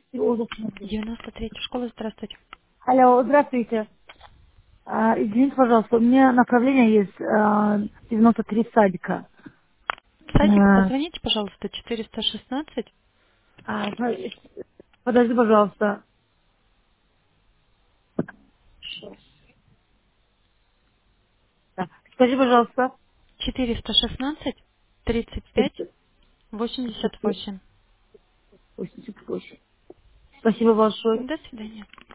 93-я школа, здравствуйте. Алло, здравствуйте. Извините, пожалуйста, у меня направление есть 93 садика. Садик, позвоните, пожалуйста, 416. А, подожди, пожалуйста. Да. Скажи, пожалуйста. 416 35 88. 88. Спасибо большое. До свидания.